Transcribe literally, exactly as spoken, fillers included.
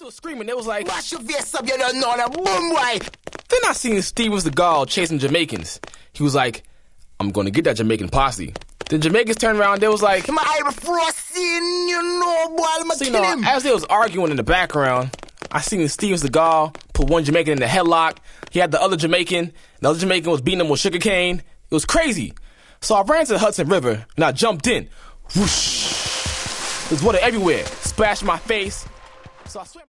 still screaming. They was like, Wash your face up, you don't know the boom boy. Then I seen Steven Seagal chasing Jamaicans. He was like, I'm gonna get that Jamaican posse. Then Jamaicans turned around, they was like, My eye frosting, you know, boy, I'm so, you kill know, him. as they was arguing in the background, I seen Steven Seagal put one Jamaican in the headlock. He had the other Jamaican. The other Jamaican was beating him with sugar cane. It was crazy. So I ran to the Hudson River and I jumped in. Whoosh. There's water everywhere. Splashed my face. So I swam.